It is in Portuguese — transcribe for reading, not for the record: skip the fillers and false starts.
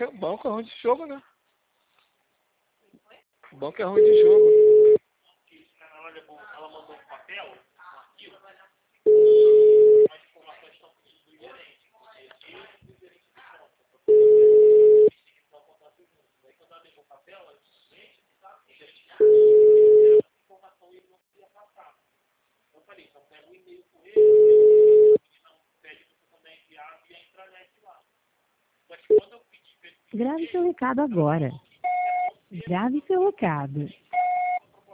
banco é ruim de jogo, né? Banco é ruim de jogo. Ela mandou um papel, um arquivo, as informações estão pedindo do gerente. O gerente de conta. Aí quando ela deixou o papel, ela disse, gente, o gerente de informação ele não queria passar. Eu falei, então pega o e-mail com ele, não pede para você também enviar via intranet lá. Só que quando eu pedi para ele... Grave seu recado agora. Grave seu recado.